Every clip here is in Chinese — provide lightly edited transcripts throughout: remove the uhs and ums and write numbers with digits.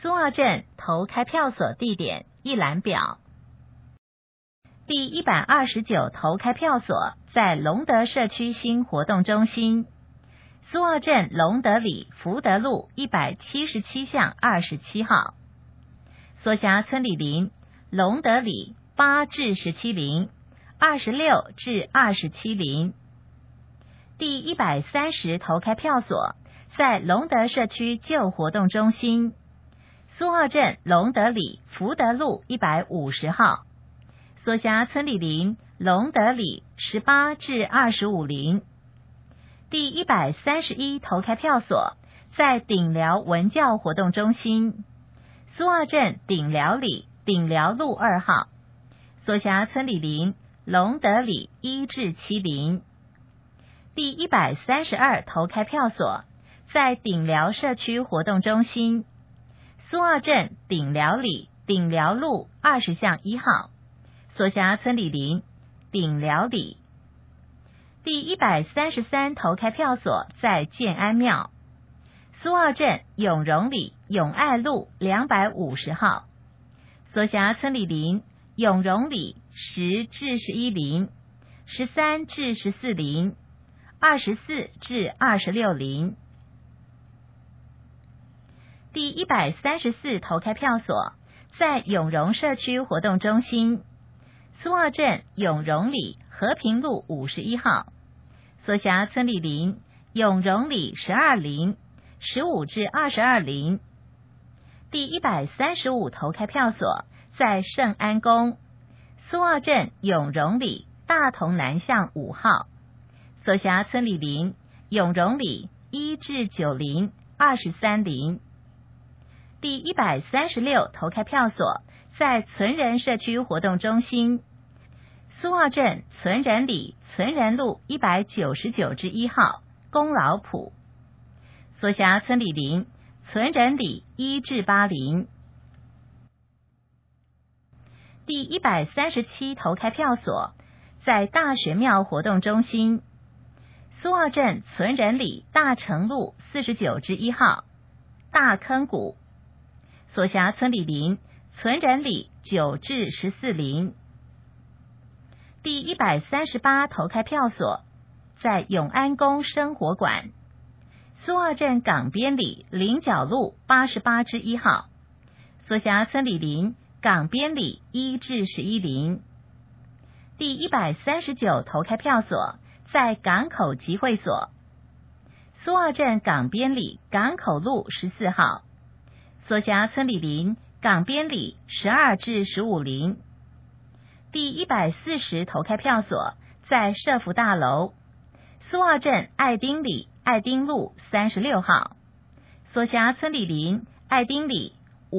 苏澳镇投开票所地点一览表。第129投开票所在隆德社区新活动中心，苏澳镇隆德里福德路177巷27号，所辖村里邻隆德里8至17邻、26至27邻。第130投开票所在隆德社区旧活动中心，苏澳镇隆德里福德路150号，所辖村里邻隆德里18至25邻。第131投开票所在顶寮文教活动中心，苏澳镇顶寮里顶寮路2号，所辖村里邻隆德里1至7邻。第132投开票所在顶寮社区活动中心，苏澳镇顶寮里顶寮路20巷1号，所辖村里邻顶寮里。第133投开票所在建安庙，苏澳镇永荣里永爱路250号，所辖村里邻永荣里10至11邻、13至14邻、24至26邻。第134投开票所在永荣社区活动中心，苏澳镇永荣里和平路51号，所辖村里邻永荣里12邻、15至22邻。第135投开票所在圣安宫，苏澳镇永荣里大同南巷5号，所辖村里邻永荣里1至9邻、23邻。第136投开票所在存仁社区活动中心，苏澳镇存仁里存仁路199至1号，功劳埔，所辖村里邻存仁里1至8邻。第137投开票所在大学庙活动中心，苏澳镇存仁里大成路49至1号，大坑谷，所辖村里邻存仁里9至14邻。第138投开票所在永安宫生活馆，苏澳镇港边里菱角路88至1号，所辖村里邻港边里1至11邻。第139投开票所在港口集会所，苏澳镇港边里港口路14号，所辖村里邻港边里12至15邻。第140投开票所在社福大楼，苏澳镇爱丁里爱丁路36号，所辖村里邻爱丁里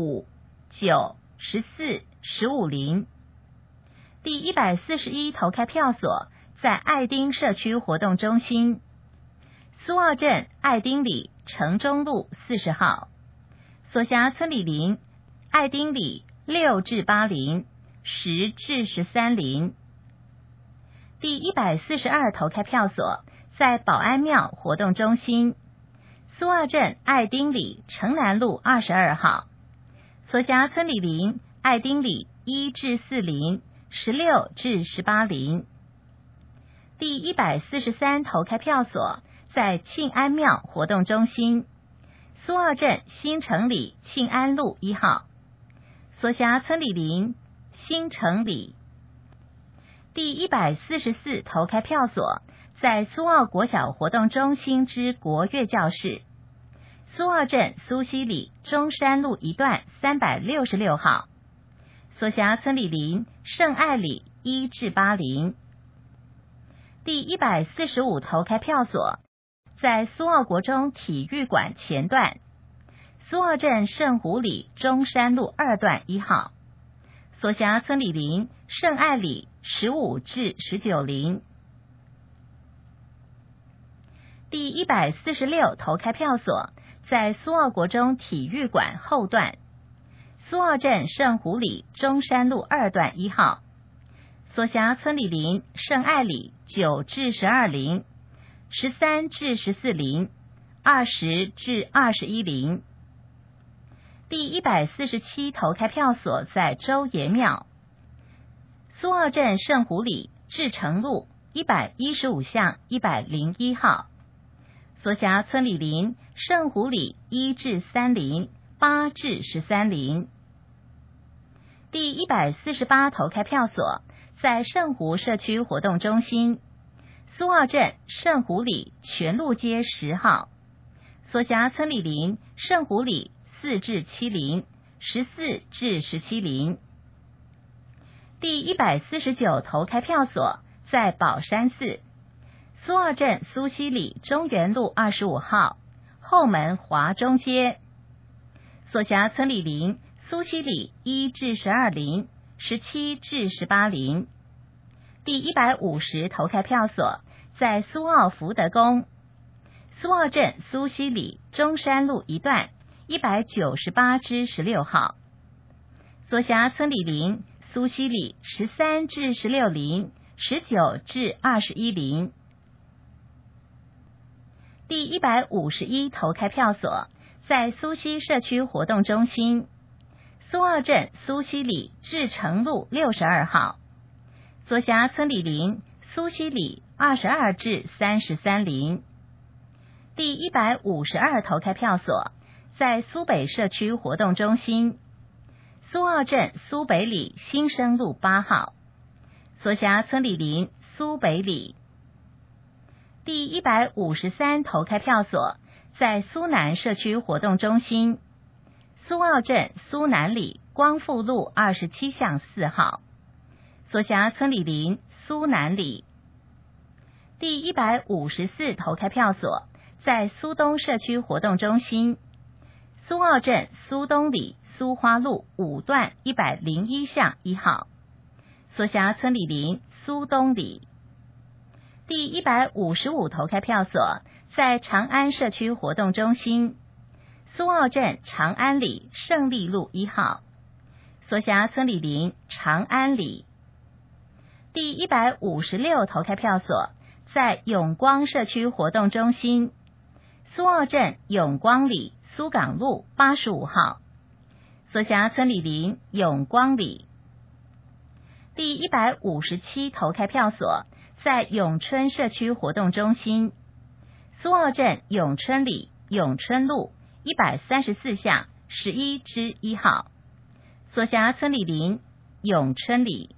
5、9、14、15邻。第141投开票所在爱丁社区活动中心，苏澳镇爱丁里城中路40号，所辖村里邻爱丁里6至8邻、10至13邻。第142投开票所在保安庙活动中心，苏澳镇爱丁里城南路22号，所辖村里邻爱丁里1至4邻、16至18邻。第143投开票所在庆安庙活动中心，苏澳镇新城里庆安路1号，所辖村里邻新城里。第144投开票所在苏澳国小活动中心之国乐教室，苏澳镇苏溪里中山路一段366号，所辖村里邻圣爱里1至8邻。第145投开票所在苏澳国中体育馆前段，苏澳镇圣湖里中山路2段1号，所辖村里邻圣爱里15至19邻。第146投开票所在苏澳国中体育馆后段，苏澳镇圣湖里中山路2段1号，所辖村里邻圣爱里9至12邻、13至14邻、20至21邻。 第147投开票所在周爷庙。苏澳镇圣湖里至诚路115巷101号。所辖村里邻圣湖里1至3邻、8至13邻。第148投开票所在圣湖社区活动中心，苏澳镇圣湖里全路街10号。所辖村里邻圣湖里4至7邻、14至17邻。第149投开票所在宝山寺，苏澳镇苏溪里中原路25号后门华中街。所辖村里邻苏溪里1至12邻、17至18邻。第150投开票所在苏澳福德宫，苏澳镇苏溪里中山路一段198至16号。所辖村里邻苏溪里13至16邻、19至21邻。第151投开票所在苏溪社区活动中心，苏澳镇苏溪里至诚路62号。所辖村里邻苏溪里22至33邻。第152投开票所在苏北社区活动中心，苏澳镇苏北里新生路8号。所辖村里邻苏北里。第153投开票所在苏南社区活动中心，苏澳镇苏南里光复路27巷4号。所辖村里邻苏南里。第154投开票所在苏东社区活动中心，苏澳镇苏东里苏花路5段101巷1号。所辖村里邻苏东里。第155投开票所在长安社区活动中心，苏澳镇长安里胜利路1号。所辖村里邻长安里。第156投开票所在永光社区活动中心，苏澳镇永光里苏港路85号。所辖村里邻永光里。第157投开票所在永春社区活动中心，苏澳镇永春里永春路134巷11之1号。所辖村里邻永春里。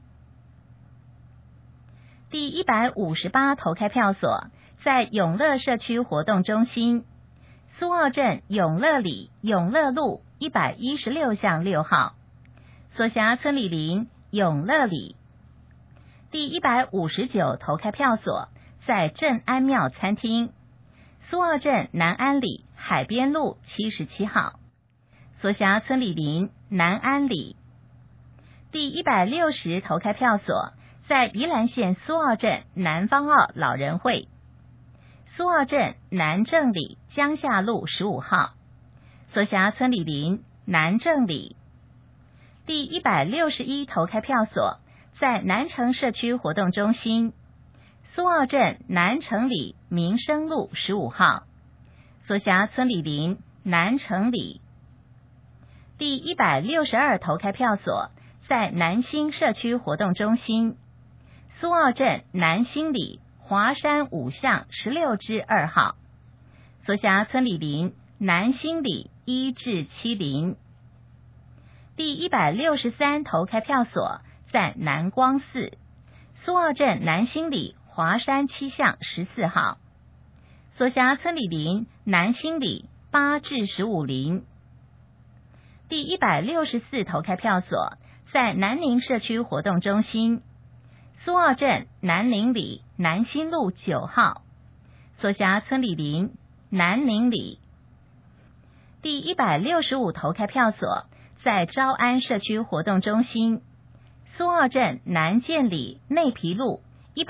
第158投开票所在永乐社区活动中心，苏澳镇永乐里永乐路116巷6号。所辖村里邻永乐里。第159投开票所在镇安庙餐厅，苏澳镇南安里海边路77号。所辖村里邻南安里。第160投开票所在宜兰县苏澳镇南方澳老人会，苏澳镇南正里江夏路15号。所辖村里邻南正里。第161投开票所在南城社区活动中心，苏澳镇南城里民生路15号。所辖村里邻南城里。第162投开票所在南兴社区活动中心，苏澳镇南兴里华山5巷16之2号。所辖村里邻南兴里1至7邻。第163投开票所在南光寺，苏澳镇南兴里华山7巷14号。所辖村里邻南兴里8至15邻。第164投开票所在南宁社区活动中心，苏澳镇南宁里南新路9号。所辖村里邻南宁里。第165投开票所在昭安社区活动中心，苏澳镇南建里内皮路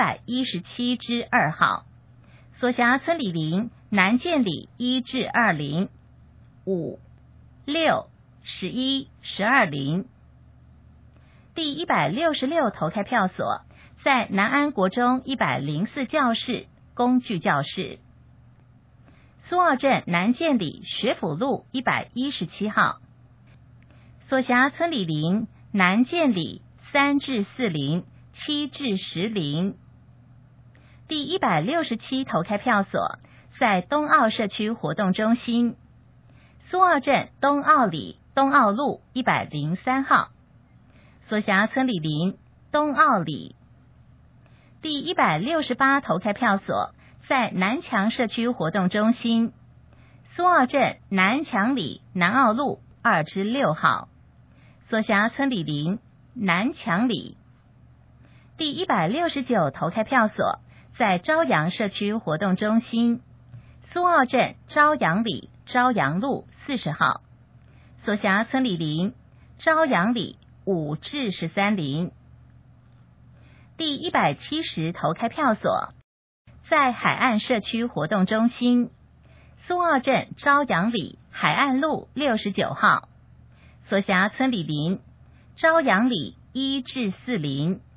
117之2号。所辖村里邻南建里1至2邻、5、6、11、12邻。第166投开票所在南安国中104教室工具教室，苏澳镇南建里学府路117号。 所辖村里邻南建里3至4邻、7至10邻。第167投开票所在东澳社区活动中心，苏澳镇东澳里东澳路103号，所辖村里邻东澳里。第168投开票所在南强社区活动中心，苏澳镇南强里南澳路2至6号，所辖村里邻南强里。第169投开票所在朝阳社区活动中心，苏澳镇朝阳里朝阳路40号，所辖村里邻朝阳里5至13邻。第170投开票所在海岸社区活动中心，苏澳镇朝阳里海岸路69号，所辖村里邻朝阳里1至4邻。